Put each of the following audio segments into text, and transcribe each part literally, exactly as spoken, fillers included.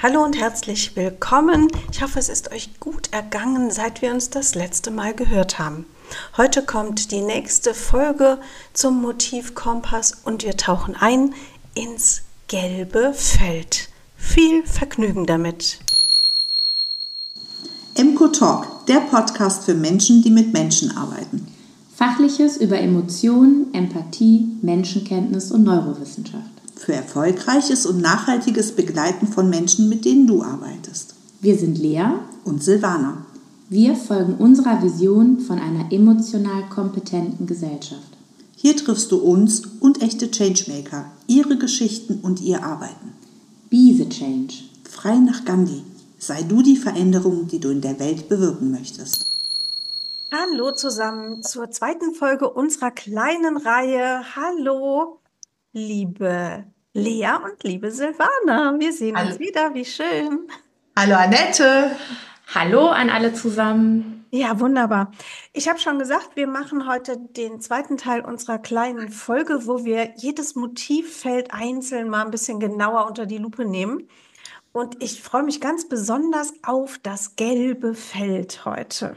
Hallo und herzlich willkommen. Ich hoffe, es ist euch gut ergangen, seit wir uns das letzte Mal gehört haben. Heute kommt die nächste Folge zum Motivkompass und wir tauchen ein ins gelbe Feld. Viel Vergnügen damit. Emco Talk, der Podcast für Menschen, die mit Menschen arbeiten. Fachliches über Emotionen, Empathie, Menschenkenntnis und Neurowissenschaft. Für erfolgreiches und nachhaltiges Begleiten von Menschen, mit denen du arbeitest. Wir sind Lea und Silvana. Wir folgen unserer Vision von einer emotional kompetenten Gesellschaft. Hier triffst du uns und echte Changemaker, ihre Geschichten und ihr Arbeiten. Be the change. Frei nach Gandhi. Sei du die Veränderung, die du in der Welt bewirken möchtest. Hallo zusammen zur zweiten Folge unserer kleinen Reihe. Hallo, liebe Lea und liebe Silvana. Wir sehen Hallo. uns wieder, wie schön. Hallo Annette. Hallo an alle zusammen. Ja, wunderbar. Ich habe schon gesagt, wir machen heute den zweiten Teil unserer kleinen Folge, wo wir jedes Motivfeld einzeln mal ein bisschen genauer unter die Lupe nehmen. Und ich freue mich ganz besonders auf das gelbe Feld heute.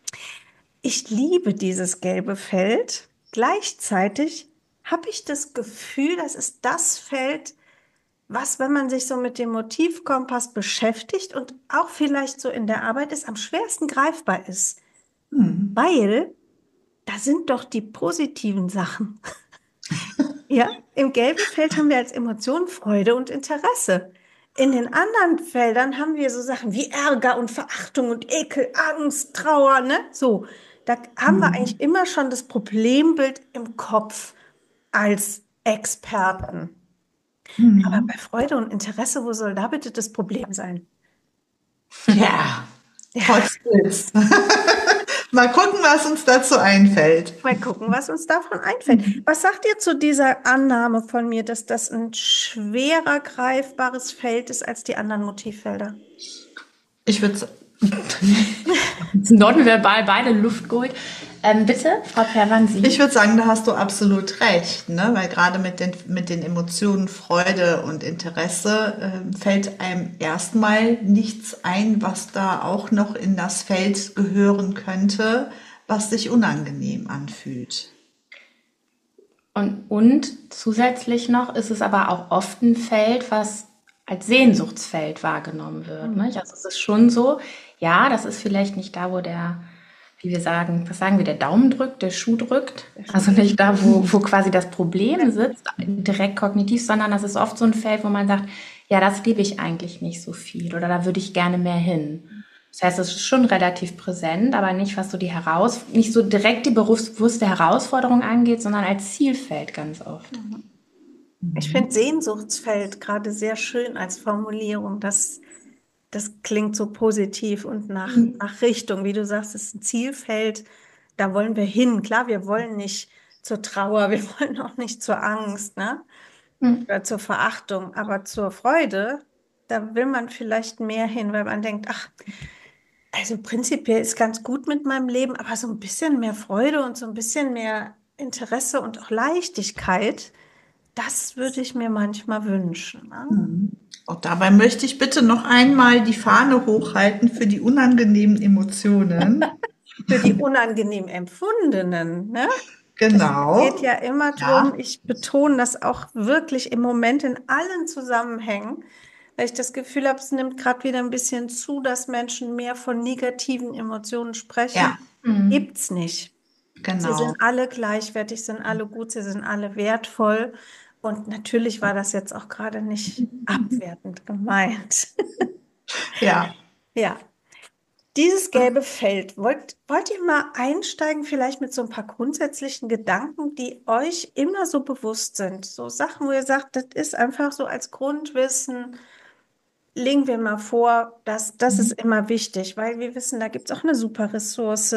Ich liebe dieses gelbe Feld. Gleichzeitig habe ich das Gefühl, das ist das Feld, was, wenn man sich so mit dem Motivkompass beschäftigt und auch vielleicht so in der Arbeit ist, am schwersten greifbar ist. Hm. Weil da sind doch die positiven Sachen. Ja, im gelben Feld haben wir als Emotion Freude und Interesse. In den anderen Feldern haben wir so Sachen wie Ärger und Verachtung und Ekel, Angst, Trauer, ne? So, da haben wir eigentlich immer schon das Problembild im Kopf als Experten. Mhm. Aber bei Freude und Interesse, wo soll da bitte das Problem sein? Ja, Ja. trotzdem. Mal gucken, was uns dazu einfällt. Mal gucken, was uns davon einfällt. Was sagt ihr zu dieser Annahme von mir, dass das ein schwerer greifbares Feld ist als die anderen Motivfelder? Ich würde sagen, Nonverbal beide Luft geholt. Ähm, bitte, Frau Perwansi. ich würde sagen, da hast du absolut recht, ne? Weil gerade mit den, mit den Emotionen Freude und Interesse äh, fällt einem erstmal nichts ein, was da auch noch in das Feld gehören könnte, was sich unangenehm anfühlt. Und, und zusätzlich noch ist es aber auch oft ein Feld, was als Sehnsuchtsfeld wahrgenommen wird. Mhm. Nicht? Also es ist schon so, ja, das ist vielleicht nicht da, wo der, wie wir sagen, was sagen wir, der Daumen drückt, der Schuh drückt. Also nicht da, wo, wo quasi das Problem sitzt, direkt kognitiv, sondern das ist oft so ein Feld, wo man sagt, ja, das liebe ich eigentlich nicht so viel oder da würde ich gerne mehr hin. Das heißt, es ist schon relativ präsent, aber nicht, was so die Heraus, nicht so direkt die bewusste Herausforderung angeht, sondern als Zielfeld ganz oft. Ich finde Sehnsuchtsfeld gerade sehr schön als Formulierung. Das, das klingt so positiv und nach, nach Richtung. Wie du sagst, es ist ein Zielfeld, da wollen wir hin. Klar, wir wollen nicht zur Trauer, wir wollen auch nicht zur Angst, ne? Mhm. Oder zur Verachtung, aber zur Freude, da will man vielleicht mehr hin, weil man denkt, ach, also prinzipiell ist ganz gut mit meinem Leben, aber so ein bisschen mehr Freude und so ein bisschen mehr Interesse und auch Leichtigkeit, das würde ich mir manchmal wünschen. Ne? Und dabei möchte ich bitte noch einmal die Fahne hochhalten für die unangenehmen Emotionen. Für die unangenehm empfundenen. Ne? Genau. Es geht ja immer darum, Ja. ich betone das auch wirklich im Moment in allen Zusammenhängen, weil ich das Gefühl habe, es nimmt gerade wieder ein bisschen zu, dass Menschen mehr von negativen Emotionen sprechen. Ja. Gibt's nicht. Sie Genau. sind alle gleichwertig, sind alle gut, sie sind alle wertvoll. Und natürlich war das jetzt auch gerade nicht abwertend gemeint. Ja. Ja, dieses gelbe Feld, wollt, wollt ihr mal einsteigen, vielleicht mit so ein paar grundsätzlichen Gedanken, die euch immer so bewusst sind? So Sachen, wo ihr sagt, das ist einfach so als Grundwissen, legen wir mal vor, dass, das ist immer wichtig, weil wir wissen, da gibt es auch eine super Ressource.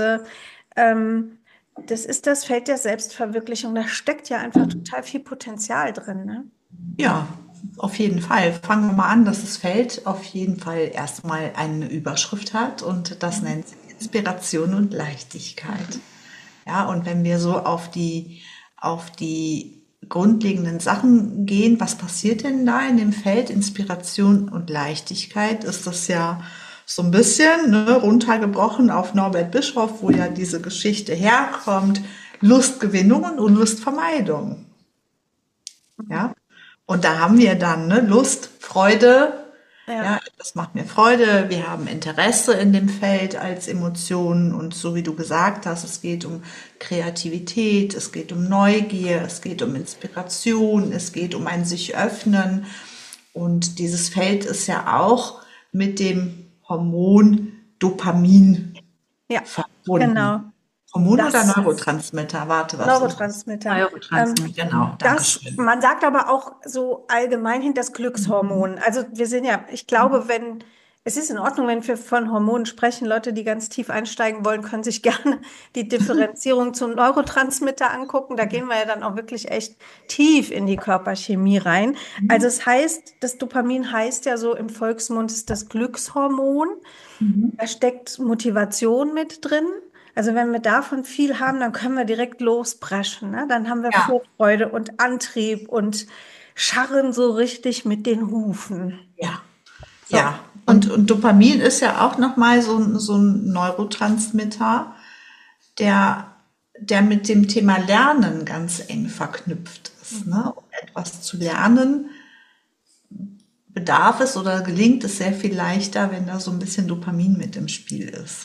Ähm, das ist das Feld der Selbstverwirklichung. Da steckt ja einfach total viel Potenzial drin, ne? Ja, auf jeden Fall. Fangen wir mal an, dass das Feld auf jeden Fall erstmal eine Überschrift hat und das nennt sich Inspiration und Leichtigkeit. Ja, und wenn wir so auf die, auf die grundlegenden Sachen gehen. Was passiert denn da in dem Feld Inspiration und Leichtigkeit? Ist das ja so ein bisschen, ne, runtergebrochen auf Norbert Bischoff, wo ja diese Geschichte herkommt, Lustgewinnung und Lustvermeidung. Ja, und da haben wir dann, ne, Lust, Freude, Ja. ja, das macht mir Freude. Wir haben Interesse in dem Feld als Emotionen und so wie du gesagt hast, es geht um Kreativität, es geht um Neugier, es geht um Inspiration, es geht um ein sich öffnen. Und dieses Feld ist ja auch mit dem Hormon Dopamin Ja, verbunden. genau. Hormon Das oder Neurotransmitter? Warte, was ist das? Neurotransmitter. Ähm, Neurotransmitter. Genau, das, Dankeschön. man sagt aber auch so allgemein hin das Glückshormon. Also wir sind ja, ich glaube, wenn, es ist in Ordnung, wenn wir von Hormonen sprechen. Leute, die ganz tief einsteigen wollen, können sich gerne die Differenzierung zum Neurotransmitter angucken. Da gehen wir ja dann auch wirklich echt tief in die Körperchemie rein. Also es heißt, das Dopamin heißt ja so im Volksmund ist das Glückshormon. Da steckt Motivation mit drin. Also wenn wir davon viel haben, dann können wir direkt lospreschen, ne? Dann haben wir Ja. Vorfreude und Antrieb und scharren so richtig mit den Hufen. Ja, ja. Und, und Dopamin ist ja auch nochmal so, ein- so ein Neurotransmitter, der, der mit dem Thema Lernen ganz eng verknüpft ist. Ne? Um etwas zu lernen, bedarf es oder gelingt es sehr viel leichter, wenn da so ein bisschen Dopamin mit im Spiel ist.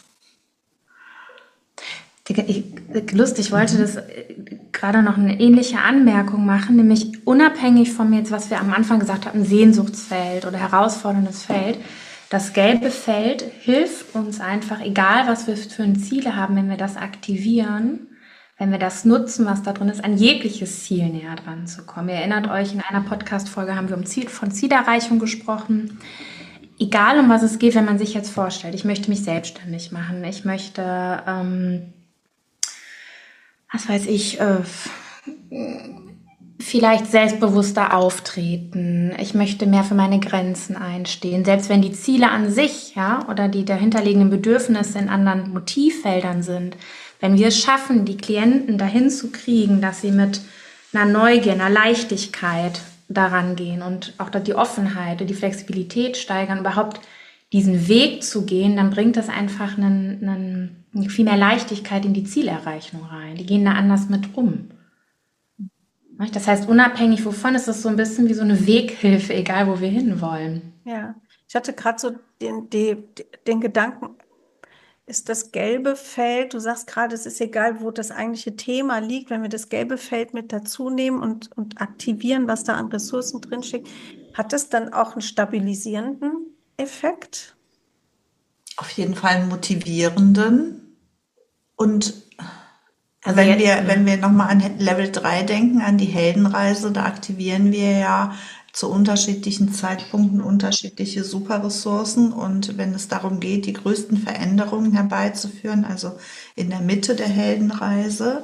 Digga, ich, lustig, ich wollte das äh, gerade noch eine ähnliche Anmerkung machen, nämlich unabhängig von jetzt, was wir am Anfang gesagt hatten, Sehnsuchtsfeld oder herausforderndes Feld. Das gelbe Feld hilft uns einfach, egal was wir für ein Ziele haben, wenn wir das aktivieren, wenn wir das nutzen, was da drin ist, an jegliches Ziel näher dran zu kommen. Ihr erinnert euch, in einer Podcast-Folge haben wir um Ziel, von Zielerreichung gesprochen. Egal, um was es geht, wenn man sich jetzt vorstellt, ich möchte mich selbstständig machen, ich möchte, ähm, was weiß ich, äh, vielleicht selbstbewusster auftreten. Ich möchte mehr für meine Grenzen einstehen. Selbst wenn die Ziele an sich, ja, oder die dahinterliegenden Bedürfnisse in anderen Motivfeldern sind. Wenn wir es schaffen, die Klienten dahin zu kriegen, dass sie mit einer Neugier, einer Leichtigkeit daran gehen und auch die Offenheit und die Flexibilität steigern, überhaupt diesen Weg zu gehen, dann bringt das einfach einen, einen, viel mehr Leichtigkeit in die Zielerreichung rein. Die gehen da anders mit um. Das heißt, unabhängig wovon ist es so ein bisschen wie so eine Weghilfe, egal wo wir hinwollen. Ja, ich hatte gerade so den, die, den Gedanken, ist das gelbe Feld, du sagst gerade, es ist egal, wo das eigentliche Thema liegt, wenn wir das gelbe Feld mit dazu nehmen und, und aktivieren, was da an Ressourcen drinsteckt, hat das dann auch einen stabilisierenden Effekt? Auf jeden Fall einen motivierenden. Und Also wenn jetzt, wir, ja. wenn wir nochmal an Level drei denken, an die Heldenreise, da aktivieren wir ja zu unterschiedlichen Zeitpunkten unterschiedliche Superressourcen. Und wenn es darum geht, die größten Veränderungen herbeizuführen, also in der Mitte der Heldenreise,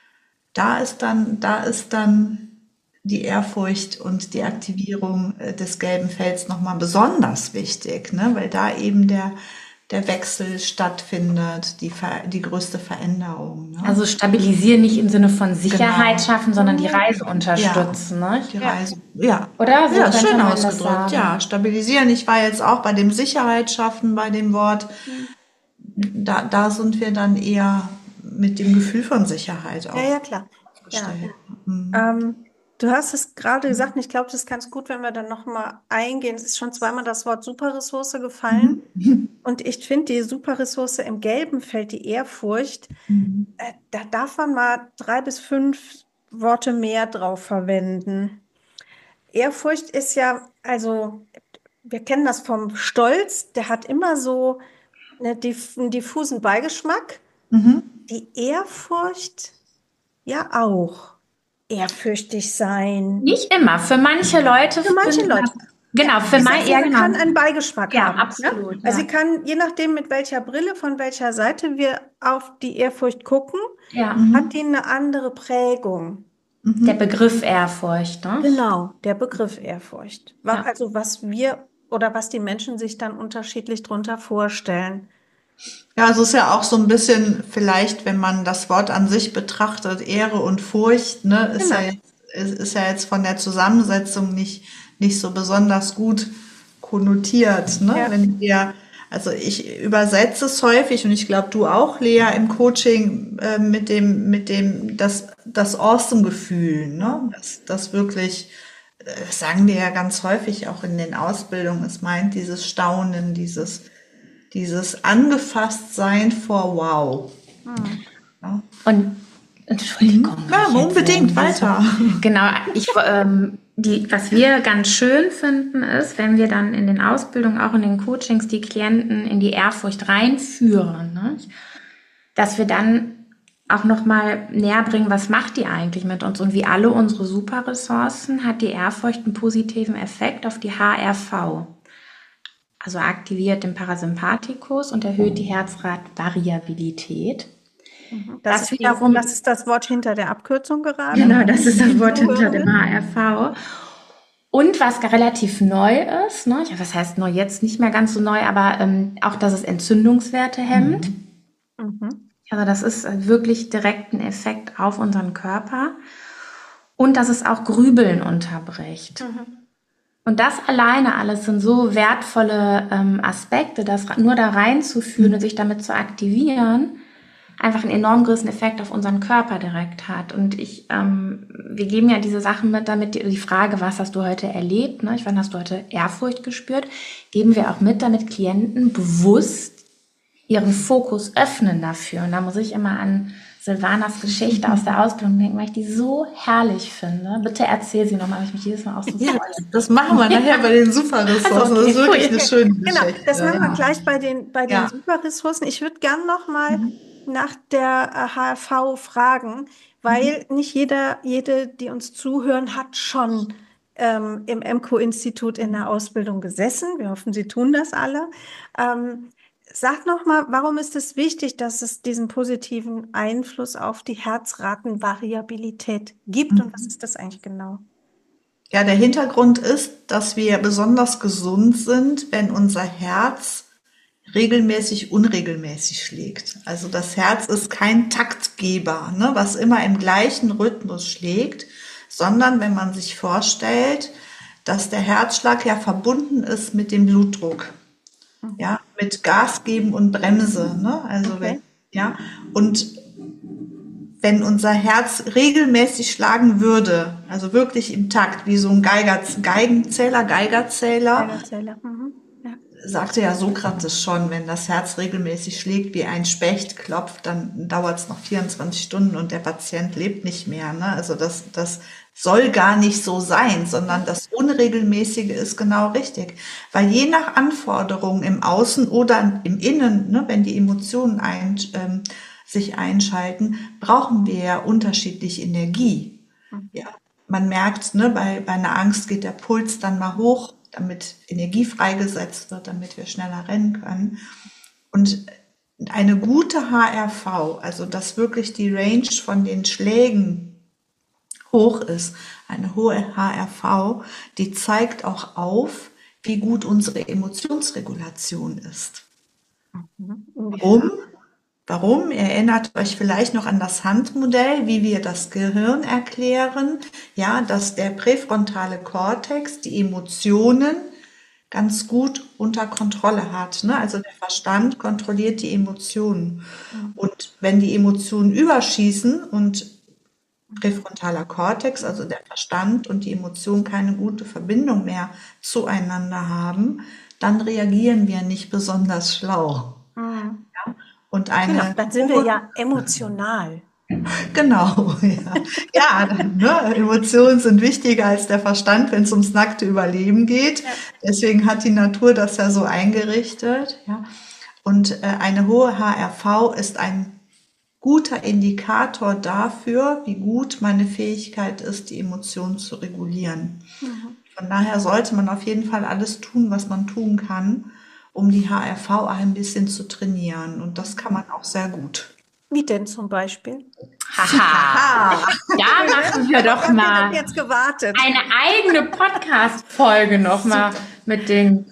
da ist dann, da ist dann die Ehrfurcht und die Aktivierung äh, des gelben Felds nochmal besonders wichtig, ne? Weil da eben der, der Wechsel stattfindet, die, Ver die größte Veränderung. Ne? Also stabilisieren nicht im Sinne von Sicherheit Genau. schaffen, sondern die Reise unterstützen. Ne? Die Reise, ja. Oder? So ja, könnte schön man das ausgedrückt. sagen. Ja, stabilisieren. Ich war jetzt auch bei dem Sicherheit schaffen, bei dem Wort. Da, da sind wir dann eher mit dem Gefühl von Sicherheit auch Ja, ja, klar. Ja. aufgestellt. Mhm. Ähm, du hast es gerade gesagt, und ich glaube, das ist ganz gut, wenn wir dann nochmal eingehen. Es ist schon zweimal das Wort Superressource gefallen. Und ich finde die Superressource im gelben Feld, die Ehrfurcht, äh, da darf man mal drei bis fünf Worte mehr drauf verwenden. Ehrfurcht ist ja, also, wir kennen das vom Stolz, der hat immer so eine diff einen diffusen Beigeschmack. Die Ehrfurcht ja auch. Ehrfürchtig sein. Nicht immer. Für manche Leute. Für manche sind- Leute. Genau, für Ich sag, manche. sie Ja, genau. kann einen Beigeschmack Ja, haben. absolut, Ne? Also ja. sie kann, je nachdem, mit welcher Brille, von welcher Seite wir auf die Ehrfurcht gucken, Ja. hat die eine andere Prägung. Der Begriff Ehrfurcht. Ne? Genau, der Begriff Ehrfurcht. Wa- Ja. Also was wir oder was die Menschen sich dann unterschiedlich drunter vorstellen. Ja, also es ist ja auch so ein bisschen vielleicht, wenn man das Wort an sich betrachtet, Ehre und Furcht, ne, ist Genau. ja jetzt ist, ist ja jetzt von der Zusammensetzung nicht, nicht so besonders gut konnotiert, ne? Ja. Wenn wir, also ich übersetze es häufig und ich glaube, du auch, Lea, im Coaching äh, mit dem, mit dem, das, das Awesome-Gefühl, ne? Das, das wirklich, äh, das sagen wir ja ganz häufig auch in den Ausbildungen, es meint dieses Staunen, dieses, dieses Angefasstsein vor Wow. Mhm. Ja. Und Entschuldigung. Ja, wenn ich jetzt, unbedingt, ähm, weiter. Genau, ich, ähm, die, was wir ganz schön finden, ist, wenn wir dann in den Ausbildungen, auch in den Coachings, die Klienten in die Ehrfurcht reinführen, ne? Dass wir dann auch nochmal näher bringen, was macht die eigentlich mit uns? Und wie alle unsere Superressourcen hat die Ehrfurcht einen positiven Effekt auf die H R V. Also aktiviert den Parasympathikus und erhöht die Herzratvariabilität. Das, Das ist die, wiederum- das ist das Wort hinter der Abkürzung gerade. Genau, das ist das Wort hinter Zuhörerin. dem H R V. Und was relativ neu ist, ne, ja, was heißt neu, jetzt nicht mehr ganz so neu, aber ähm, auch, dass es Entzündungswerte hemmt. Mhm. Also das ist äh, wirklich direkt ein Effekt auf unseren Körper. Und dass es auch Grübeln unterbricht. Und das alleine alles sind so wertvolle ähm, Aspekte, das ra- nur da reinzuführen und sich damit zu aktivieren, einfach einen enorm großen Effekt auf unseren Körper direkt hat. Und ich, ähm, wir geben ja diese Sachen mit, damit die, die Frage, was hast du heute erlebt, ne? Ich wann hast du heute Ehrfurcht gespürt, geben wir auch mit, damit Klienten bewusst ihren Fokus öffnen dafür. Und da muss ich immer an Silvanas Geschichte aus der Ausbildung denken, weil ich die so herrlich finde. Bitte erzähl sie nochmal, weil ich mich jedes Mal auch so Ja, freue. das machen wir nachher bei den Superressourcen. Das ist wirklich eine schöne Genau, Geschichte. das machen wir Ja. gleich bei den, bei den Ja. Superressourcen. Ich würde gern noch mal nach der äh, H R V fragen, weil nicht jeder, jede, die uns zuhören, hat schon ähm, im M C O-Institut in der Ausbildung gesessen. Wir hoffen, Sie tun das alle. Ähm, sag noch mal, warum ist es wichtig, dass es diesen positiven Einfluss auf die Herzratenvariabilität gibt und was ist das eigentlich genau? Ja, der Hintergrund ist, dass wir besonders gesund sind, wenn unser Herz regelmäßig, unregelmäßig schlägt. Also das Herz ist kein Taktgeber, ne, was immer im gleichen Rhythmus schlägt, sondern wenn man sich vorstellt, dass der Herzschlag ja verbunden ist mit dem Blutdruck, ja, mit Gas geben und Bremse, ne, also Okay. wenn, ja, und wenn unser Herz regelmäßig schlagen würde, also wirklich im Takt, wie so ein Geiger, Geigenzähler, Geigerzähler, Geigerzähler. Mhm. Ja. sagte ja Sokrates schon, wenn das Herz regelmäßig schlägt wie ein Specht klopft, dann dauert es noch vierundzwanzig Stunden und der Patient lebt nicht mehr. Ne? Also das, das soll gar nicht so sein, sondern das Unregelmäßige ist genau richtig. Weil je nach Anforderungen im Außen oder im Innen, ne, wenn die Emotionen ein, ähm, sich einschalten, brauchen wir ja unterschiedlich Energie. Ja, man merkt, ne, bei, bei einer Angst geht der Puls dann mal hoch, damit Energie freigesetzt wird, damit wir schneller rennen können. Und eine gute H R V, also dass wirklich die Range von den Schlägen hoch ist, eine hohe H R V, die zeigt auch auf, wie gut unsere Emotionsregulation ist. Warum? Warum? Ihr erinnert euch vielleicht noch an das Handmodell, wie wir das Gehirn erklären, ja, dass der präfrontale Kortex die Emotionen ganz gut unter Kontrolle hat, ne? Also der Verstand kontrolliert die Emotionen. Und wenn die Emotionen überschießen und präfrontaler Kortex, also der Verstand und die Emotion keine gute Verbindung mehr zueinander haben, dann reagieren wir nicht besonders schlau. Mhm. Ja? Und eine Genau, dann sind wir ja emotional. Genau, ja. Ja, dann, ne, Emotionen sind wichtiger als der Verstand, wenn es ums nackte Überleben geht. Deswegen hat die Natur das ja so eingerichtet. Ja. Und äh, eine hohe H R V ist ein guter Indikator dafür, wie gut meine Fähigkeit ist, die Emotionen zu regulieren. Von daher sollte man auf jeden Fall alles tun, was man tun kann, um die H R V ein bisschen zu trainieren. Und das kann man auch sehr gut. Wie denn zum Beispiel? Haha, da machen wir doch Habt ihr mal denn jetzt gewartet? eine eigene Podcast-Folge nochmal mit den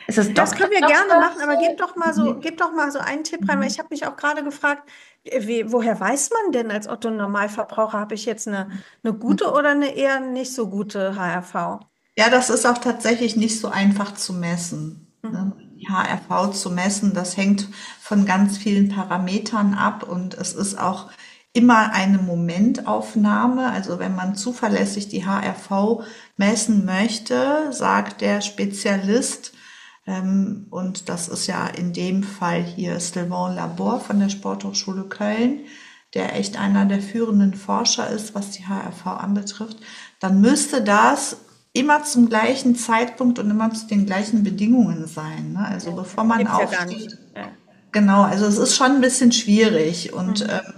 Ist es Das Doktor? können wir gerne Doktor? machen, aber gib doch mal so, gib doch mal so einen Tipp rein, weil ich habe mich auch gerade gefragt, wie, woher weiß man denn als Otto Normalverbraucher, habe ich jetzt eine, eine gute oder eine eher nicht so gute H R V? Ja, das ist auch tatsächlich nicht so einfach zu messen. Ne? Mhm. Die H R V zu messen, das hängt von ganz vielen Parametern ab und es ist auch immer eine Momentaufnahme. Also wenn man zuverlässig die H R V messen möchte, sagt der Spezialist, ähm, und das ist ja in dem Fall hier Sylvain Labor von der Sporthochschule Köln, der echt einer der führenden Forscher ist, was die H R V anbetrifft, dann müsste das immer zum gleichen Zeitpunkt und immer zu den gleichen Bedingungen sein. Ne? Also bevor man Gibt's ja gar nicht. aufsteht. Ja. Genau, also es ist schon ein bisschen schwierig und Mhm. ähm,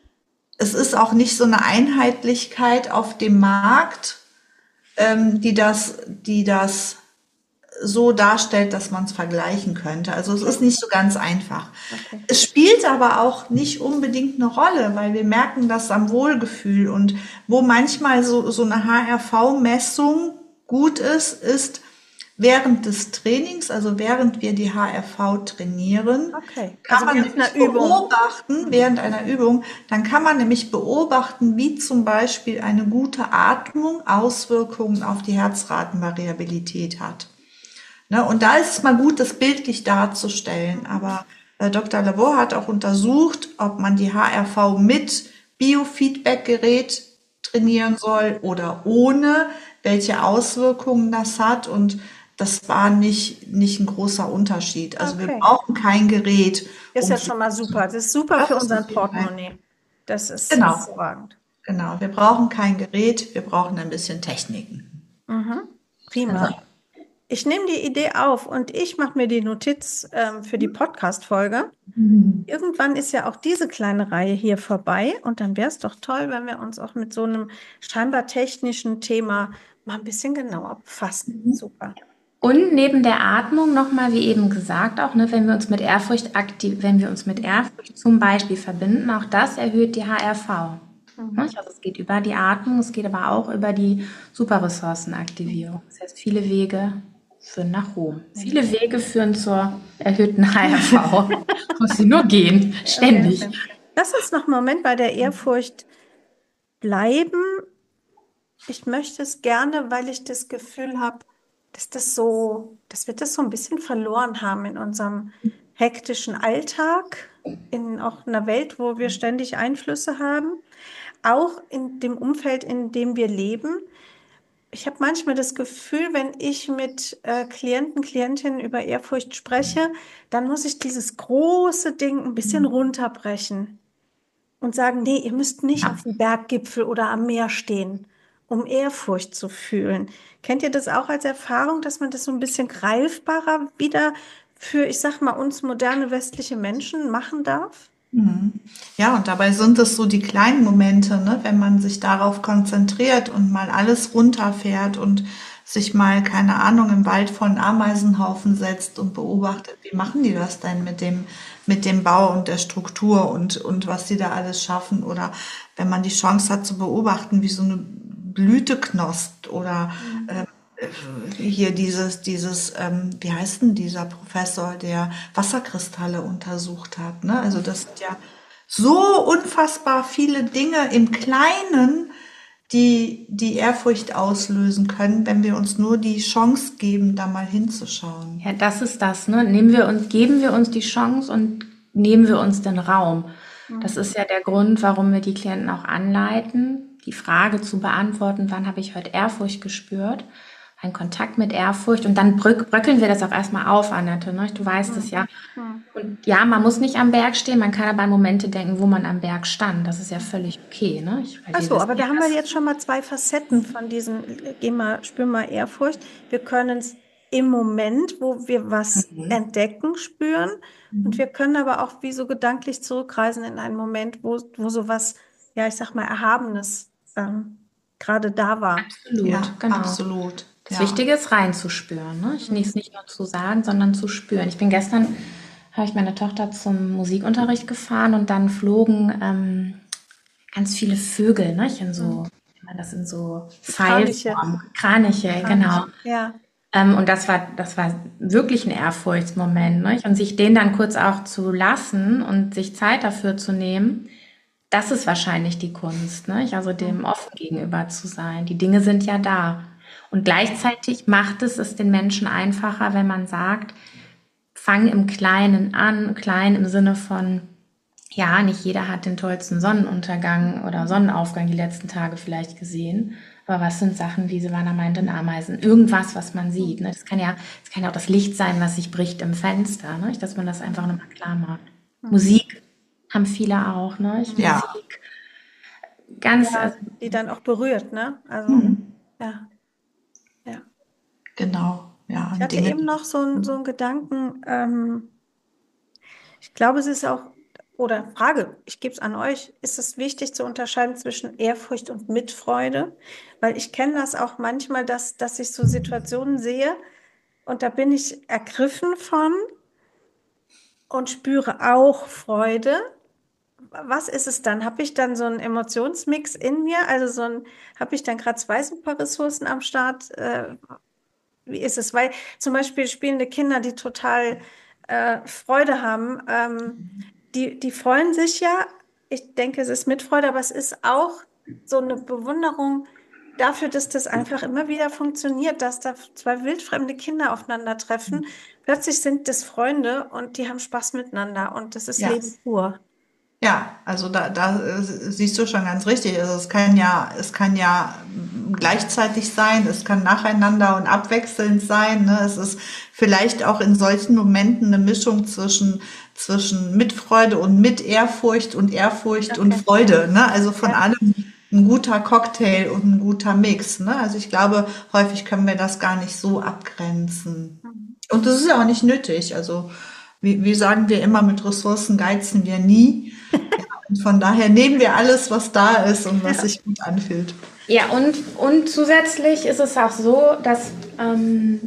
es ist auch nicht so eine Einheitlichkeit auf dem Markt, ähm, die das, die das so darstellt, dass man es vergleichen könnte. Also es ist nicht so ganz einfach. Okay. Es spielt aber auch nicht unbedingt eine Rolle, weil wir merken das am Wohlgefühl und wo manchmal so, so eine H R V-Messung gut ist, ist während des Trainings, also während wir die H R V trainieren, Okay. kann Also man während nämlich einer Übung. beobachten, während einer Übung, dann kann man nämlich beobachten, wie zum Beispiel eine gute Atmung Auswirkungen auf die Herzratenvariabilität hat. Ne, und da ist es mal gut, das bildlich darzustellen. Aber äh, Doktor Labor hat auch untersucht, ob man die H R V mit Biofeedback-Gerät trainieren soll oder ohne, welche Auswirkungen das hat. Und das war nicht, nicht ein großer Unterschied. Also wir Okay. brauchen kein Gerät, Ist um ja zu. schon mal super. Das ist super Das für ist auf unseren jeden Fall. Portemonnaie. Das ist Genau, hervorragend. genau. Wir brauchen kein Gerät, wir brauchen ein bisschen Techniken. Mhm. Also, Prima. Ich nehme die Idee auf und ich mache mir die Notiz ähm, für die Podcast-Folge. Irgendwann ist ja auch diese kleine Reihe hier vorbei und dann wäre es doch toll, wenn wir uns auch mit so einem scheinbar technischen Thema mal ein bisschen genauer befassen. Super. und neben der Atmung nochmal, wie eben gesagt, auch, ne, wenn wir uns mit Ehrfurcht aktiv, wenn wir uns mit Ehrfurcht zum Beispiel verbinden, auch das erhöht die H R V. Ne? Mhm. Also es geht über die Atmung, es geht aber auch über die Superressourcenaktivierung. Das heißt, viele Wege führen nach Rom. Viele Wege führen zur erhöhten H R V. Muss sie nur gehen, Sehr ständig. schön. Lass uns noch einen Moment bei der Ehrfurcht bleiben. Ich möchte es gerne, weil ich das Gefühl habe, dass das so, dass wir das so ein bisschen verloren haben in unserem hektischen Alltag, in auch einer Welt, wo wir ständig Einflüsse haben, auch in dem Umfeld, in dem wir leben. Ich habe manchmal das Gefühl, wenn ich mit äh, Klienten, Klientinnen über Ehrfurcht spreche, dann muss ich dieses große Ding ein bisschen runterbrechen und sagen, nee, ihr müsst nicht Ja. auf dem Berggipfel oder am Meer stehen, um Ehrfurcht zu fühlen. Kennt ihr das auch als Erfahrung, dass man das so ein bisschen greifbarer wieder für, ich sag mal, uns moderne westliche Menschen machen darf? Ja, und dabei sind es so die kleinen Momente, ne, wenn man sich darauf konzentriert und mal alles runterfährt und sich mal, keine Ahnung, im Wald vor einen Ameisenhaufen setzt und beobachtet, wie machen die das denn mit dem, mit dem Bau und der Struktur und, und was die da alles schaffen. Oder wenn man die Chance hat zu beobachten, wie so eine Blüte knosst oder äh, hier dieses, dieses, ähm, wie heißt denn dieser Professor, der Wasserkristalle untersucht hat, ne? Also das sind ja so unfassbar viele Dinge im Kleinen, die die Ehrfurcht auslösen können, wenn wir uns nur die Chance geben, da mal hinzuschauen. Ja, das ist das, ne? Nehmen wir uns, geben wir uns die Chance und nehmen wir uns den Raum. Das ist ja der Grund, warum wir die Klienten auch anleiten, die Frage zu beantworten, wann habe ich heute Ehrfurcht gespürt? Ein Kontakt mit Ehrfurcht und dann brück, bröckeln wir das auch erstmal auf, Annette, ne? Du weißt es ja. Und ja, man muss nicht am Berg stehen, man kann aber an Momente denken, wo man am Berg stand. Das ist ja völlig okay, ne? Ich, weil Ach wir so, wissen aber ja, da haben wir dass- jetzt schon mal zwei Facetten von diesen, äh, geh mal, spür mal Ehrfurcht. Wir können es im Moment, wo wir was entdecken, spüren. Und wir können aber auch wie so gedanklich zurückreisen in einen Moment, wo, wo so was, ja, ich sag mal, Erhabenes ähm, gerade da war. Absolut, Ja, genau. absolut. Das Ja. Wichtige ist reinzuspüren, ne? Ich nicht, nicht nur zu sagen, sondern zu spüren. Ich bin gestern, habe ich meine Tochter zum Musikunterricht gefahren und dann flogen ähm, ganz viele Vögel, ne? In so, wie man das in so Kraniche. Pfeilform, Kraniche, genau. Ja. Ähm, und das war, das war wirklich ein Ehrfurchtsmoment, ne? Und sich den dann kurz auch zu lassen und sich Zeit dafür zu nehmen, das ist wahrscheinlich die Kunst, ne? Also dem offen gegenüber zu sein. Die Dinge sind ja da. Und gleichzeitig macht es es den Menschen einfacher, wenn man sagt, fang im Kleinen an, klein im Sinne von, ja, nicht jeder hat den tollsten Sonnenuntergang oder Sonnenaufgang die letzten Tage vielleicht gesehen. Aber was sind Sachen, wie Silvana meinte, Ameisen? Irgendwas, was man sieht. Ne? Das kann ja, das kann ja auch das Licht sein, was sich bricht im Fenster, ne? Dass man das einfach nochmal klar macht. Mhm. Musik haben viele auch, ne? Ich, Ja. Musik, ganz, ja, also, die dann auch berührt, ne? Also, Mhm. ja, ja. Genau, ja. Ich hatte Dinge, eben noch so, ein, so einen Gedanken, ähm, ich glaube, es ist auch, oder Frage, ich gebe es an euch, ist es wichtig zu unterscheiden zwischen Ehrfurcht und Mitfreude? Weil ich kenne das auch manchmal, dass, dass ich so Situationen sehe und da bin ich ergriffen von und spüre auch Freude. Was ist es dann? Habe ich dann so einen Emotionsmix in mir? Also so ein, habe ich dann gerade zwei Superressourcen am Start? Äh, wie ist es? Weil zum Beispiel spielende Kinder, die total äh, Freude haben, ähm, die, die freuen sich ja. Ich denke, es ist Mitfreude, aber es ist auch so eine Bewunderung dafür, dass das einfach immer wieder funktioniert, dass da zwei wildfremde Kinder aufeinandertreffen. Plötzlich sind das Freunde und die haben Spaß miteinander und das ist ja. Leben pur. Ja, also da, da äh, siehst du schon ganz richtig. Also es kann ja, es kann ja gleichzeitig sein, es kann nacheinander und abwechselnd sein. Ne? Es ist vielleicht auch in solchen Momenten eine Mischung zwischen zwischen Mitfreude und Mitehrfurcht und Ehrfurcht Okay. und Freude. Ne? Also von Ja. allem ein guter Cocktail und ein guter Mix. Ne? Also ich glaube, häufig können wir das gar nicht so abgrenzen. Mhm. Und das ist ja auch nicht nötig. Also wie, wie sagen wir immer, mit Ressourcen geizen wir nie. Und von daher nehmen wir alles, was da ist und was Ja. sich gut anfühlt. ja, und, und zusätzlich ist es auch so, dass, ähm,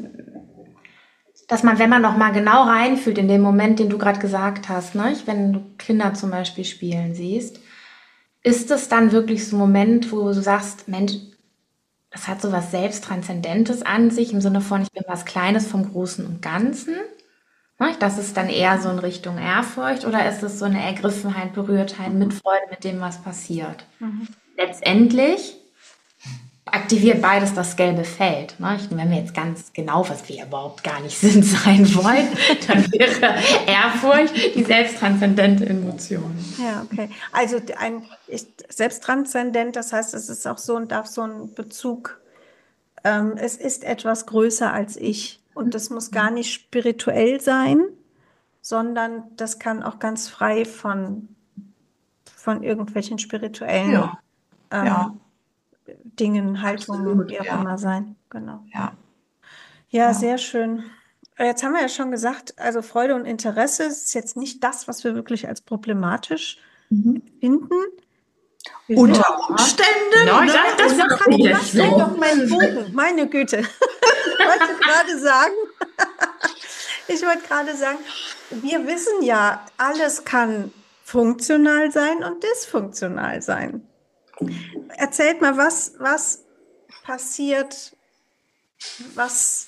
dass man, wenn man noch mal genau reinfühlt in den Moment, den du gerade gesagt hast, ne? Wenn du Kinder zum Beispiel spielen siehst, ist es dann wirklich so ein Moment, wo du sagst, Mensch, das hat so was Selbsttranszendentes an sich, im Sinne von, ich bin was Kleines vom Großen und Ganzen. Ne? Das ist dann eher so in Richtung Ehrfurcht, oder ist es so eine Ergriffenheit, Berührtheit, Mitfreude mit dem, was passiert? Mhm. Letztendlich aktiviert beides das gelbe Feld. Ne? Ich, wenn wir jetzt ganz genau, was wir überhaupt gar nicht sind, sein wollen, dann wäre Ehrfurcht die selbsttranszendente Emotion. Ja, okay. Also ein ich, selbsttranszendent, das heißt, es ist auch so und darf so ein Bezug, ähm, es ist etwas größer als ich. Und das muss gar nicht spirituell sein, sondern das kann auch ganz frei von, von irgendwelchen spirituellen Ja, ähm, ja, Dingen, Haltungen, absolut, wie auch ja, immer sein. Genau. ja, Ja, ja. sehr schön. Äh, Jetzt haben wir ja schon gesagt, also Freude und Interesse ist jetzt nicht das, was wir wirklich als problematisch Mhm. finden. Wir sind Unter Umständen, No, ich ne? sag das Sag doch doch, nicht mach schnell so. doch meinen Bogen, meine Güte. Ich wollte gerade sagen, ich wollte gerade sagen, wir wissen ja, alles kann funktional sein und dysfunktional sein. Erzählt mal, was, was passiert, was,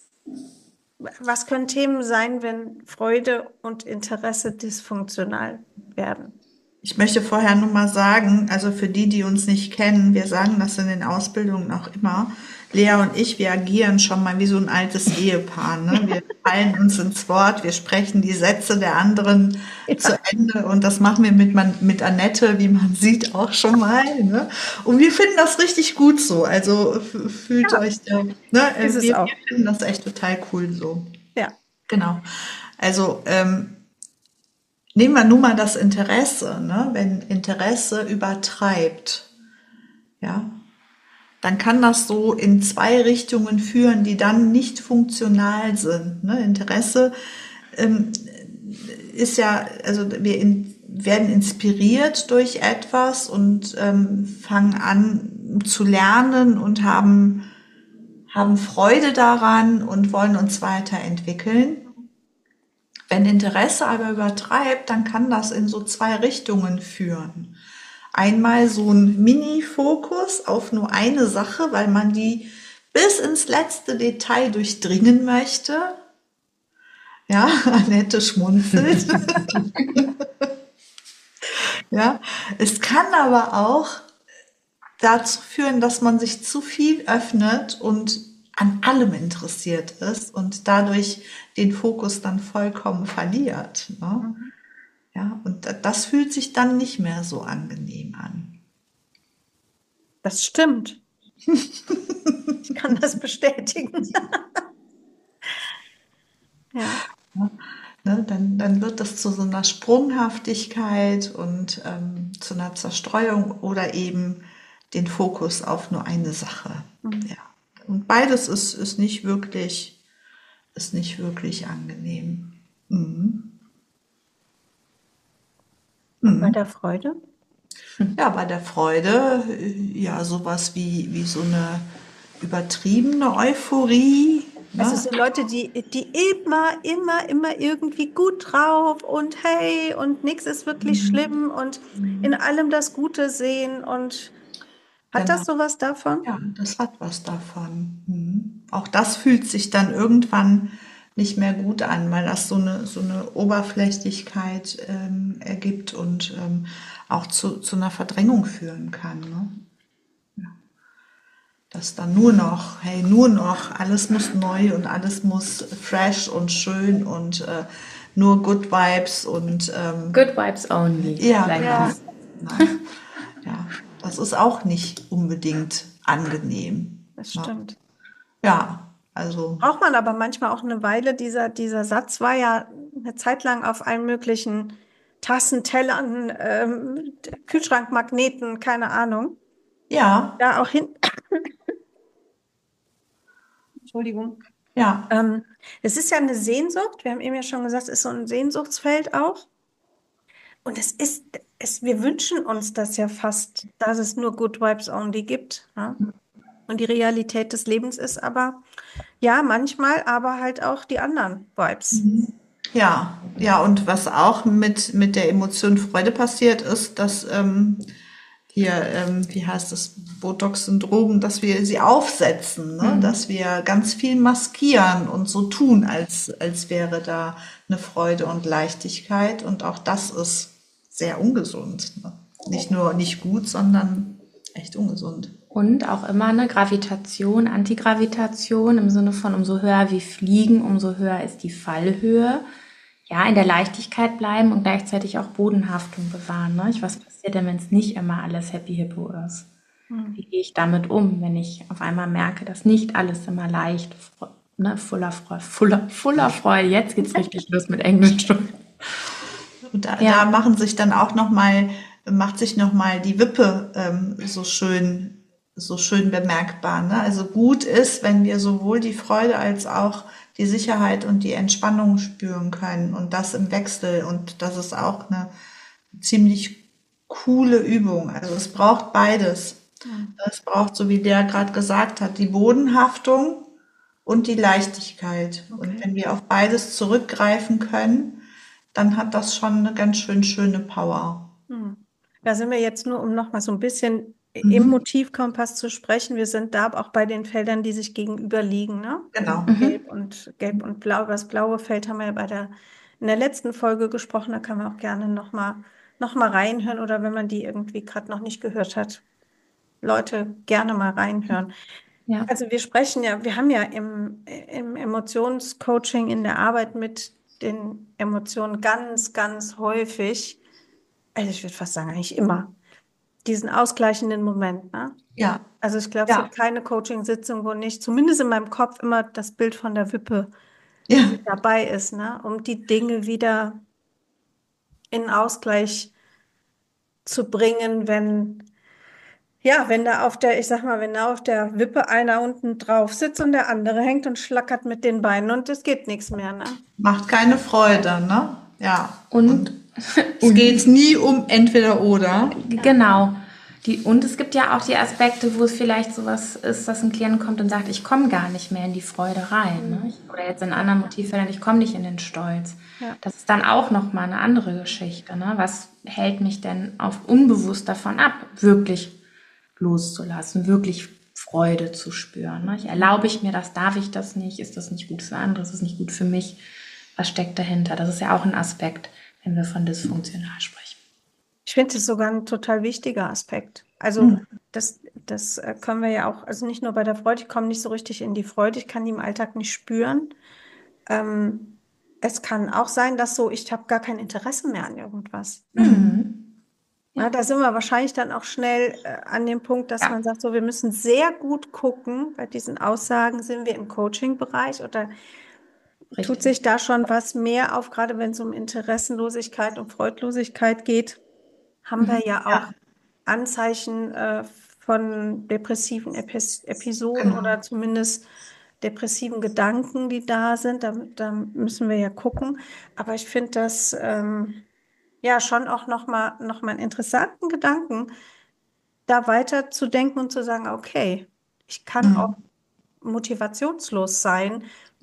was können Themen sein, wenn Freude und Interesse dysfunktional werden? Ich möchte vorher nur mal sagen, also für die, die uns nicht kennen, wir sagen das in den Ausbildungen auch immer, Lea und ich, wir agieren schon mal wie so ein altes Ehepaar. Ne? Wir fallen uns ins Wort, wir sprechen die Sätze der anderen Ja. zu Ende und das machen wir mit, man, mit Annette, wie man sieht, auch schon mal. Ne? Und wir finden das richtig gut so, also f- fühlt Ja, euch da, ne? ist es wir, auch. wir finden das echt total cool so. Ja. Genau. Also ähm, nehmen wir nun mal das Interesse, ne? Wenn Interesse übertreibt, ja, dann kann das so in zwei Richtungen führen, die dann nicht funktional sind. Ne? Interesse ähm, ist ja, also wir in, werden inspiriert durch etwas und ähm, fangen an zu lernen und haben, haben Freude daran und wollen uns weiterentwickeln. Wenn Interesse aber übertreibt, dann kann das in so zwei Richtungen führen. Einmal so ein Mini-Fokus auf nur eine Sache, weil man die bis ins letzte Detail durchdringen möchte. Ja, Annette schmunzelt. Ja, es kann aber auch dazu führen, dass man sich zu viel öffnet und an allem interessiert ist und dadurch den Fokus dann vollkommen verliert. Ne? Ja, und das fühlt sich dann nicht mehr so angenehm an. Das stimmt. Ich kann das bestätigen. Ja. Ne, dann, dann wird das zu so einer Sprunghaftigkeit und ähm, zu einer Zerstreuung oder eben den Fokus auf nur eine Sache. Mhm. Ja. Und beides ist, ist nicht wirklich, ist nicht wirklich angenehm. Mhm. Und bei der Freude? Ja, bei der Freude, äh, ja, sowas wie, wie so eine übertriebene Euphorie. Also Ne? so Leute, die, die immer, immer, immer irgendwie gut drauf und hey und nichts ist wirklich schlimm und in allem das Gute sehen und hat Genau. das sowas davon? Ja, das hat was davon. Mhm. Auch das fühlt sich dann irgendwann nicht mehr gut an, weil das so eine, so eine Oberflächlichkeit ähm, ergibt und ähm, auch zu, zu einer Verdrängung führen kann. Ne? Ja. Dass dann nur noch, hey, nur noch, alles muss neu und alles muss fresh und schön und äh, nur Good Vibes und ähm, Good vibes only. ja, Like Ja. this. nein. Ja, das ist auch nicht unbedingt angenehm. Das Ne? stimmt. Ja, also Braucht man aber manchmal auch eine Weile. Dieser, dieser Satz war ja eine Zeit lang auf allen möglichen Tassen, Tellern, ähm, Kühlschrankmagneten, keine Ahnung. ja, Da auch hin. Entschuldigung. ja, Ähm, es ist ja eine Sehnsucht. Wir haben eben ja schon gesagt, es ist so ein Sehnsuchtsfeld auch. Und es ist, es, wir wünschen uns das ja fast, dass es nur Good Vibes Only gibt. Ja? Und die Realität des Lebens ist aber, ja, manchmal aber halt auch die anderen Vibes. ja, ja. Und was auch mit, mit der Emotion Freude passiert ist, dass ähm, hier, ähm, wie heißt das, Botox-Syndrom, dass wir sie aufsetzen, ne? Dass wir ganz viel maskieren und so tun, als, als wäre da eine Freude und Leichtigkeit. Und auch das ist sehr ungesund. Ne? Nicht nur nicht gut, sondern echt ungesund. Und auch immer eine Gravitation, Antigravitation im Sinne von umso höher wir fliegen, umso höher ist die Fallhöhe. Ja, in der Leichtigkeit bleiben und gleichzeitig auch Bodenhaftung bewahren. Ne? Was passiert denn, wenn es nicht immer alles Happy Hippo ist? Wie gehe ich damit um, wenn ich auf einmal merke, dass nicht alles immer leicht, ne, voller Freude, voller, voller Freude. Jetzt geht's richtig los mit Englisch. Und da, Ja. da machen sich dann auch noch mal, macht sich noch mal die Wippe ähm, so schön, so schön bemerkbar. Ne? Also gut ist, wenn wir sowohl die Freude als auch die Sicherheit und die Entspannung spüren können und das im Wechsel. Und das ist auch eine ziemlich coole Übung. Also es braucht beides. Es braucht, so wie der gerade gesagt hat, die Bodenhaftung und die Leichtigkeit. Und wenn wir auf beides zurückgreifen können, dann hat das schon eine ganz schön schöne Power. Hm. Da sind wir jetzt nur, um noch mal so ein bisschen im Motivkompass zu sprechen. Wir sind da auch bei den Feldern, die sich gegenüber liegen, ne? Genau. Gelb und Gelb und Blau. Über das blaue Feld haben wir ja bei der, in der letzten Folge gesprochen. Da kann man auch gerne noch mal, noch mal reinhören oder wenn man die irgendwie gerade noch nicht gehört hat, Leute gerne mal reinhören. Ja. Also wir sprechen ja, wir haben ja im, im Emotionscoaching in der Arbeit mit den Emotionen ganz, ganz häufig, also ich würde fast sagen, eigentlich immer, diesen ausgleichenden Moment, ne? Ja, Also ich glaube, es ja, gibt keine Coaching-Sitzung, wo nicht, zumindest in meinem Kopf, immer das Bild von der Wippe ja, dabei ist, ne? Um die Dinge wieder in Ausgleich zu bringen, wenn, ja, wenn da auf der, ich sag mal, wenn da auf der Wippe einer unten drauf sitzt und der andere hängt und schlackert mit den Beinen und es geht nichts mehr, ne? macht keine Freude, ne? Ja. Und, Es geht nie um entweder oder. genau. Die, und es gibt ja auch die Aspekte, wo es vielleicht sowas ist, dass ein Klient kommt und sagt, ich komme gar nicht mehr in die Freude rein. Ne? Ich- Oder jetzt in anderen Motivfeldern, ich komme nicht in den Stolz. Ja. Das ist dann auch nochmal eine andere Geschichte. Ne? Was hält mich denn auf unbewusst davon ab, wirklich loszulassen, wirklich Freude zu spüren. Ne? Ich erlaube ich mir das, darf ich das nicht, ist das nicht gut für andere, ist das nicht gut für mich? Was steckt dahinter? Das ist ja auch ein Aspekt, wenn wir von dysfunktional sprechen. Ich finde das sogar ein total wichtiger Aspekt. Also Mhm. das, das äh, können wir ja auch, also nicht nur bei der Freude, ich komme nicht so richtig in die Freude, ich kann die im Alltag nicht spüren. Ähm, es kann auch sein, dass so, ich habe gar kein Interesse mehr an irgendwas. Mhm. Ja, da sind wir wahrscheinlich dann auch schnell äh, an dem Punkt, dass Ja, man sagt, so, wir müssen sehr gut gucken, bei diesen Aussagen, sind wir im Coaching-Bereich oder tut richtig. sich da schon was mehr auf, gerade wenn es um Interessenlosigkeit und Freudlosigkeit geht, haben wir ja auch Ja, Anzeichen äh, von depressiven Epis Episoden genau. oder zumindest depressiven Gedanken, die da sind. Da, da müssen wir ja gucken. Aber ich finde das ähm, ja schon auch nochmal noch mal einen interessanten Gedanken, da weiter zu denken und zu sagen, okay, ich kann auch Mhm. motivationslos sein.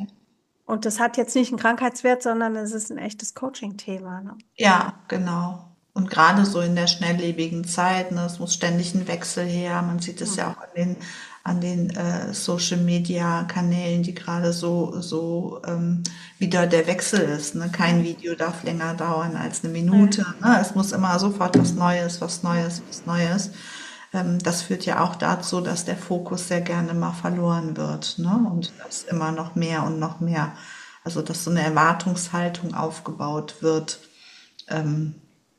Und das hat jetzt nicht einen Krankheitswert, sondern es ist ein echtes Coaching-Thema. Ne? Ja, genau. Und gerade so in der schnelllebigen Zeit, ne, es muss ständig ein Wechsel her. Man sieht es ja Hm. auch an den, an den äh, Social-Media-Kanälen, die gerade so, so ähm, wieder der Wechsel ist. Ne? Kein Video darf länger dauern als eine Ja, Minute. Ne? Es muss immer sofort was Neues, was ja, Neues, was Neues. Ähm, das führt ja auch dazu, dass der Fokus sehr gerne mal verloren wird. Ne? Und dass immer noch mehr und noch mehr, also dass so eine Erwartungshaltung aufgebaut wird, ähm,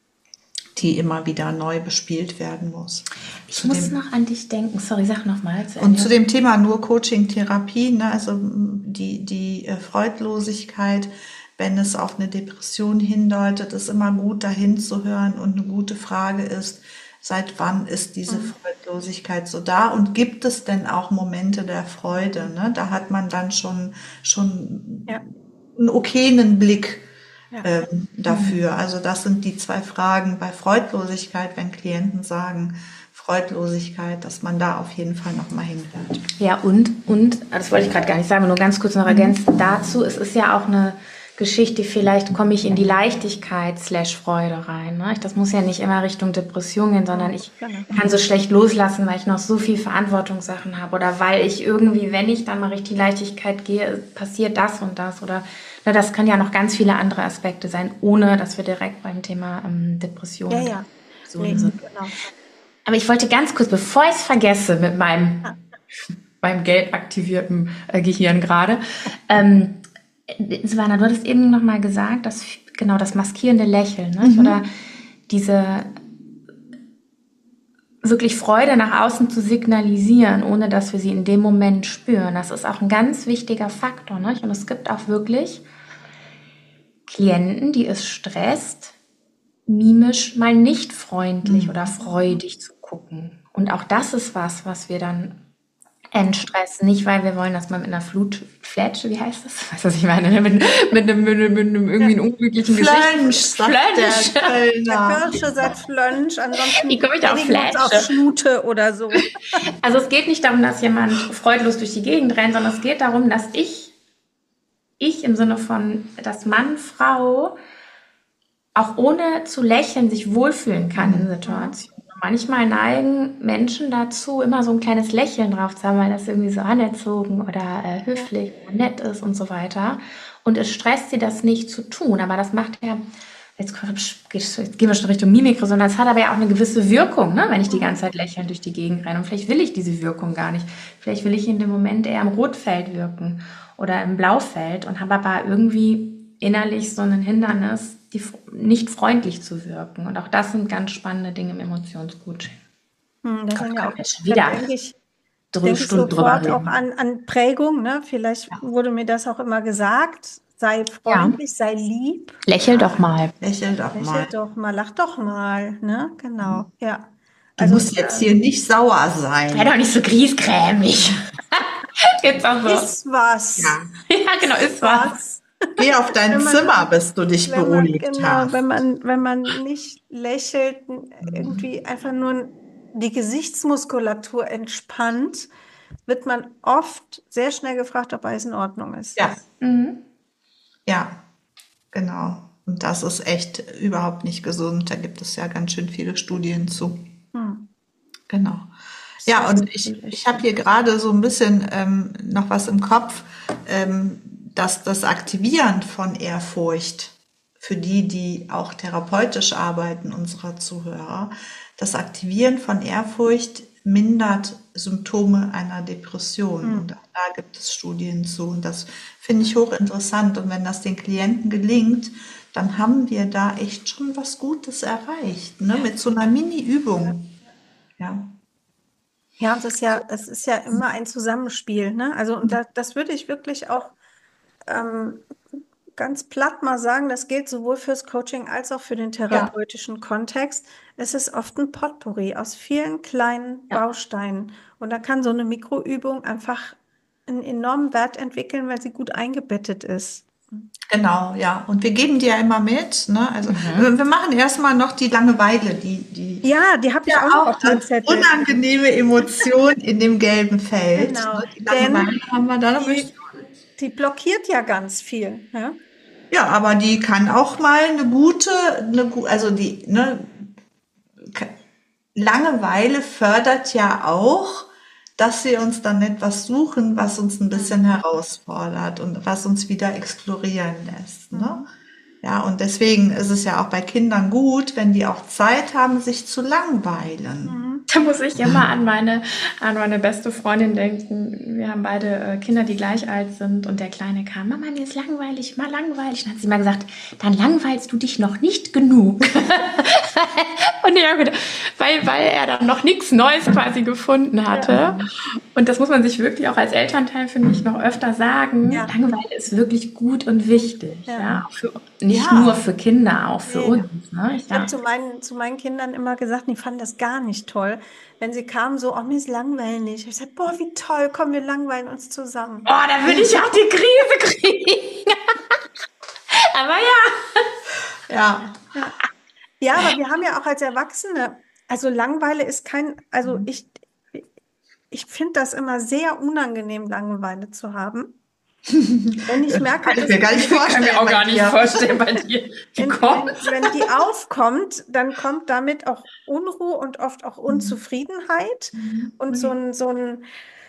die immer wieder neu bespielt werden muss. Ich Zu muss dem, noch an dich denken. Sorry, sag nochmal zu und zu Ende. dem Thema nur Coaching-Therapie, ne, also m, die, die äh, Freudlosigkeit, wenn es auf eine Depression hindeutet, ist immer gut, dahin zu hören. Und eine gute Frage ist, seit wann ist diese hm, Freudlosigkeit so da? Und gibt es denn auch Momente der Freude? Ne? Da hat man dann schon, schon ja, einen okayen Blick ja. ähm, dafür. Also das sind die zwei Fragen bei Freudlosigkeit, wenn Klienten sagen Freudlosigkeit, dass man da auf jeden Fall nochmal hinhört. Ja, und, und, das wollte ich gerade gar nicht sagen, nur ganz kurz noch ergänzen dazu, es ist ja auch eine Geschichte, vielleicht komme ich in die Leichtigkeit slash Freude rein. Ne? Das muss ja nicht immer Richtung Depression gehen, sondern ich Genau. kann so schlecht loslassen, weil ich noch so viel Verantwortungssachen habe oder weil ich irgendwie, wenn ich dann mal richtig Leichtigkeit gehe, passiert das und das oder na, das können ja noch ganz viele andere Aspekte sein, ohne dass wir direkt beim Thema ähm, Depression Ja, und ja. Depressionen Nee, sind. genau. Aber ich wollte ganz kurz, bevor ich es vergesse mit meinem Ah, beim gelb aktivierten äh, Gehirn gerade. Ähm, Silvana, du hattest eben nochmal gesagt, dass genau das maskierende Lächeln, ne? Oder diese wirklich Freude nach außen zu signalisieren, ohne dass wir sie in dem Moment spüren. Das ist auch ein ganz wichtiger Faktor. Ne? Und es gibt auch wirklich Klienten, die es stresst, mimisch mal nicht freundlich oder freudig zu gucken. Und auch das ist was, was wir dann entstressen. Nicht, weil wir wollen, dass man mit einer Flutflätsche, wie heißt das? Weißt du, was ich meine? Mit, mit, einem, mit, einem, mit einem irgendwie einem unglücklichen Flönsch, Gesicht. sagt Flönsch. der der Kölner. Kirsche sagt Flönsch, Wie ansonsten komme ich auf einigen wir uns auf Flätsche? Schnute oder so. Also es geht nicht darum, dass jemand freudlos durch die Gegend rennt, sondern es geht darum, dass ich, ich im Sinne von, dass Mann, Frau auch ohne zu lächeln sich wohlfühlen kann in Situationen. Manchmal neigen Menschen dazu, immer so ein kleines Lächeln drauf zu haben, weil das irgendwie so anerzogen oder äh, höflich oder nett ist und so weiter. Und es stresst sie, das nicht zu tun. Aber das macht ja, jetzt, jetzt gehen wir schon Richtung Mimikresonanz, hat aber ja auch eine gewisse Wirkung, ne? Wenn ich die ganze Zeit lächelnd durch die Gegend renne. Und vielleicht will ich diese Wirkung gar nicht. Vielleicht will ich in dem Moment eher im Rotfeld wirken oder im Blaufeld und habe aber irgendwie innerlich so ein Hindernis, die nicht freundlich zu wirken. Und auch das sind ganz spannende Dinge im Emotionscoaching. Hm, das Gott, sind ja kann auch, ich schon da wieder denke ich, drei denke ich Stunden drüber sofort auch reden. an, an Prägung, ne? Vielleicht wurde mir das auch immer gesagt. Sei Ja, freundlich, sei lieb, lächel doch mal. Lächel doch lächel mal. doch mal, lach doch mal, ne? Genau, ja. Du Also musst jetzt hier nicht sauer Sei sein. doch nicht so griesgrämig. Jetzt auch so. ist was, Ja. Ja, genau, ist was. was. Geh auf dein Wenn man- Zimmer, bis du dich Wenn man, beruhigt genau, hast. wenn man, wenn man nicht lächelt, irgendwie einfach nur die Gesichtsmuskulatur entspannt, wird man oft sehr schnell gefragt, ob alles in Ordnung ist. Ja, Mhm. ja, genau. Und das ist echt überhaupt nicht gesund. Da gibt es ja ganz schön viele Studien zu. Hm. Genau. Ja, und ich, ich habe hier gerade so ein bisschen ähm, noch was im Kopf, ähm, dass das Aktivieren von Ehrfurcht für die, die auch therapeutisch arbeiten, unserer Zuhörer, das Aktivieren von Ehrfurcht mindert Symptome einer Depression. Mhm. Und auch da gibt es Studien zu. Und das finde ich hochinteressant. Und wenn das den Klienten gelingt, dann haben wir da echt schon was Gutes erreicht, ne? Mit so einer Mini-Übung. Ja. Ja, und das ist ja, es ist ja immer ein Zusammenspiel, ne? Also, und da, das würde ich wirklich auch ähm, ganz platt mal sagen, das gilt sowohl fürs Coaching als auch für den Ja. therapeutischen Kontext. Es ist oft ein Potpourri aus vielen kleinen Ja. Bausteinen. Und da kann so eine Mikroübung einfach einen enormen Wert entwickeln, weil sie gut eingebettet ist. Genau, ja. Und wir geben die ja immer mit, ne? Also wir wir machen erstmal noch die Langeweile, die, die Ja, die habe ich ja auch noch auch auf meinem als Zettel. unangenehme Emotion in dem gelben Feld. Genau, Ne? Die denn Langeweile haben wir da. Da möchte die, die blockiert ja ganz viel. Ja? Ja, aber die kann auch mal eine gute, eine, gu- also die, ne, K- Langeweile fördert ja auch, dass wir uns dann etwas suchen, was uns ein bisschen herausfordert und was uns wieder explorieren lässt, ne? Ja, und deswegen ist es ja auch bei Kindern gut, wenn die auch Zeit haben, sich zu langweilen. Da muss ich immer an meine, an meine beste Freundin denken. Wir haben beide äh, Kinder, die gleich alt sind. Und der Kleine kam, Mama, mir ist langweilig, mal langweilig. Und dann hat sie mal gesagt, dann langweilst du dich noch nicht genug. Und ich habe gedacht, weil, weil er dann noch nichts Neues quasi gefunden hatte. Ja. Und das muss man sich wirklich auch als Elternteil, finde ich, noch öfter sagen. Ja. Langeweile ist wirklich gut und wichtig. Ja. Ja, für, nicht ja. nur für Kinder, auch für nee. uns. Ne? Ich habe zu meinen, zu meinen Kindern immer gesagt, die fanden das gar nicht toll. Wenn sie kamen, so, oh, mir ist langweilig. Ich sagte, boah, wie toll, komm, wir langweilen uns zusammen. Oh, da würde ich auch die Krise kriegen. Aber ja. Ja. ja. Ja, aber wir haben ja auch als Erwachsene, also Langeweile ist kein, also ich, ich finde das immer sehr unangenehm, Langeweile zu haben. Wenn ich merke, kann ich mir gar nicht vorstellen. Kann mir auch gar nicht vorstellen bei dir. Wenn, wenn, wenn die aufkommt, dann kommt damit auch Unruhe und oft auch Unzufriedenheit mhm. und so ein, so ein,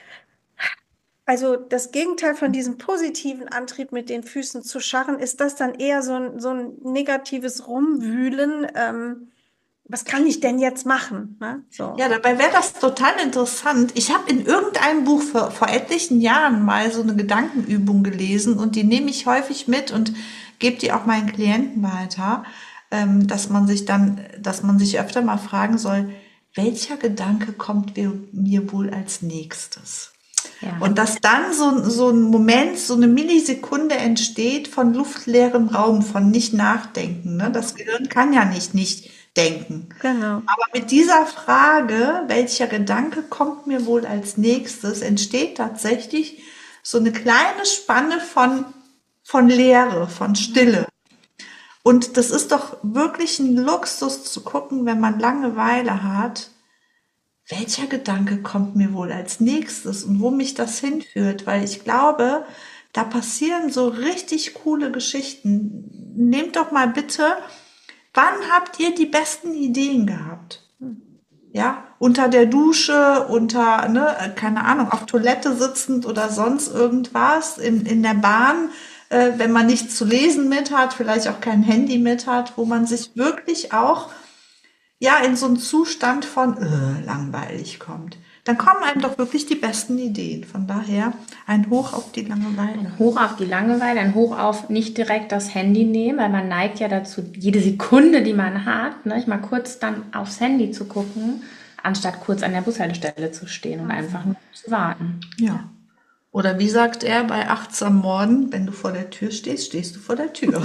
also das Gegenteil von diesem positiven Antrieb, mit den Füßen zu scharren, ist das dann eher so ein, so ein negatives Rumwühlen. Ähm, was kann ich denn jetzt machen? Ne? So. Ja, dabei wäre das total interessant. Ich habe in irgendeinem Buch vor, vor etlichen Jahren mal so eine Gedankenübung gelesen und die nehme ich häufig mit und gebe die auch meinen Klienten weiter, ähm, dass man sich dann, dass man sich öfter mal fragen soll, welcher Gedanke kommt mir, mir wohl als nächstes? Ja. Und dass dann so, so ein Moment, so eine Millisekunde entsteht von luftleerem Raum, von nicht nachdenken. Ne? Das Gehirn kann ja nicht nicht denken. Genau. Aber mit dieser Frage, welcher Gedanke kommt mir wohl als nächstes, entsteht tatsächlich so eine kleine Spanne von, von Leere, von Stille. Und das ist doch wirklich ein Luxus zu gucken, wenn man Langeweile hat, welcher Gedanke kommt mir wohl als nächstes und wo mich das hinführt, weil ich glaube, da passieren so richtig coole Geschichten. Nehmt doch mal bitte, wann habt ihr die besten Ideen gehabt? Ja, unter der Dusche, unter, ne, keine Ahnung, auf Toilette sitzend oder sonst irgendwas, in, in der Bahn, äh, wenn man nichts zu lesen mit hat, vielleicht auch kein Handy mit hat, wo man sich wirklich auch ja in so einen Zustand von äh, langweilig kommt. Dann kommen einem doch wirklich die besten Ideen. Von daher ein Hoch auf die Langeweile. Ein Hoch auf die Langeweile, ein Hoch auf nicht direkt das Handy nehmen, weil man neigt ja dazu, jede Sekunde, die man hat, ne, mal kurz dann aufs Handy zu gucken, anstatt kurz an der Bushaltestelle zu stehen und einfach nur zu warten. Ja. Oder wie sagt er bei achtsam Morden, wenn du vor der Tür stehst, stehst du vor der Tür.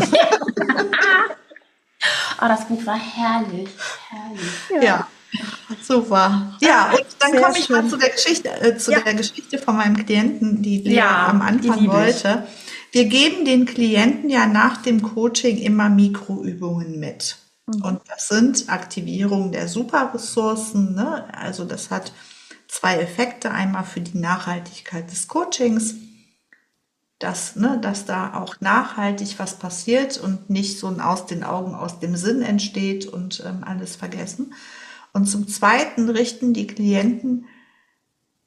Oh, das Buch war herrlich. Herrlich. Ja. ja. Super. Ja, und dann komme ich mal zu der Geschichte, äh, zu ja. der Geschichte von meinem Klienten, die Lea ja, am Anfang wollte. Wir geben den Klienten ja nach dem Coaching immer Mikroübungen mit. Mhm. Und das sind Aktivierung der Superressourcen. Ne? Also das hat zwei Effekte. Einmal für die Nachhaltigkeit des Coachings, dass, ne, dass da auch nachhaltig was passiert und nicht so ein aus den Augen, aus dem Sinn entsteht und ähm, alles vergessen. Und zum Zweiten richten die Klienten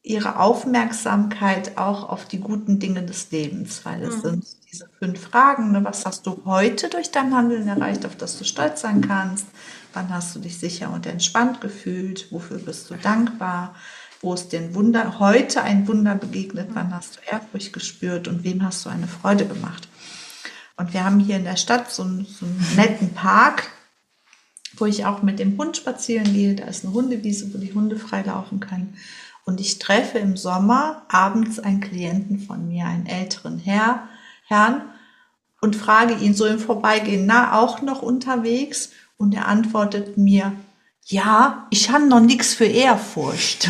ihre Aufmerksamkeit auch auf die guten Dinge des Lebens, weil es sind diese fünf Fragen, ne? Was hast du heute durch dein Handeln erreicht, auf das du stolz sein kannst? Wann hast du dich sicher und entspannt gefühlt? Wofür bist du dankbar? Wo ist dir ein Wunder, heute ein Wunder begegnet? Wann hast du Ehrfurcht gespürt und wem hast du eine Freude gemacht? Und wir haben hier in der Stadt so einen, so einen netten Park, wo ich auch mit dem Hund spazieren gehe. Da ist eine Hundewiese, wo die Hunde frei laufen können. Und ich treffe im Sommer abends einen Klienten von mir, einen älteren Herr, Herrn, und frage ihn so im Vorbeigehen, na, auch noch unterwegs? Und er antwortet mir, ja, ich habe noch nichts für Ehrfurcht.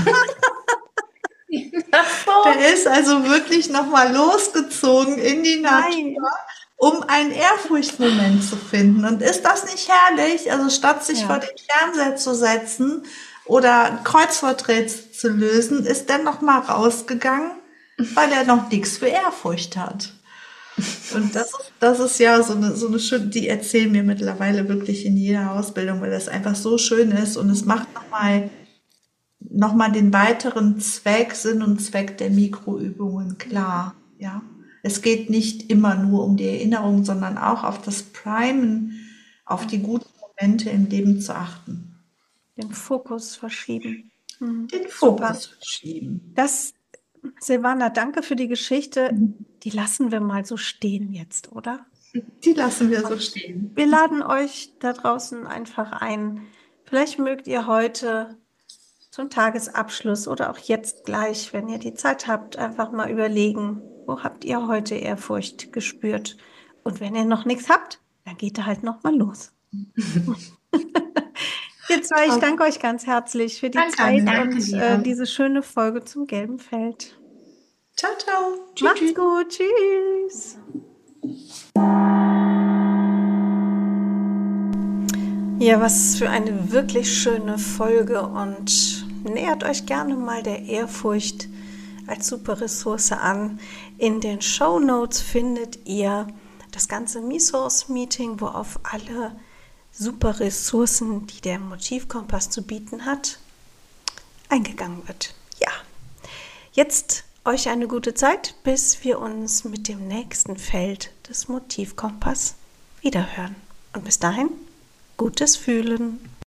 Der ist also wirklich nochmal losgezogen in die Natur, Nein. um einen Ehrfurchtsmoment zu finden. Und ist das nicht herrlich? Also statt sich Ja. vor den Fernseher zu setzen oder ein Kreuzworträtsel zu lösen, ist der nochmal rausgegangen, weil er noch nichts für Ehrfurcht hat. Und das, das ist ja so eine, so eine schöne, die erzählen mir mittlerweile wirklich in jeder Ausbildung, weil das einfach so schön ist und es macht nochmal noch mal den weiteren Zweck, Sinn und Zweck der Mikroübungen klar. Ja? Es geht nicht immer nur um die Erinnerung, sondern auch auf das Primen, auf die guten Momente im Leben zu achten. Den Fokus verschieben. Mhm. Den Super. Fokus verschieben. Das, Silvana, danke für die Geschichte. Die lassen wir mal so stehen jetzt, oder? Die lassen wir so stehen. Wir laden euch da draußen einfach ein. Vielleicht mögt ihr heute zum Tagesabschluss oder auch jetzt gleich, wenn ihr die Zeit habt, einfach mal überlegen, wo habt ihr heute Ehrfurcht gespürt? Und wenn ihr noch nichts habt, dann geht ihr halt noch mal los. Ihr zwei, ich danke euch ganz herzlich für die Danke, Zeit danke und dir. äh, diese schöne Folge zum gelben Feld. Ciao, ciao. Tschüss, Macht's tschüss. gut, tschüss. Ja, was für eine wirklich schöne Folge und nähert euch gerne mal der Ehrfurcht als super Ressource an. In den Shownotes findet ihr das ganze MeSource-Meeting, wo auf alle super Ressourcen, die der Motivkompass zu bieten hat, eingegangen wird. Ja, jetzt euch eine gute Zeit, bis wir uns mit dem nächsten Feld des Motivkompass wiederhören. Und bis dahin, gutes Fühlen.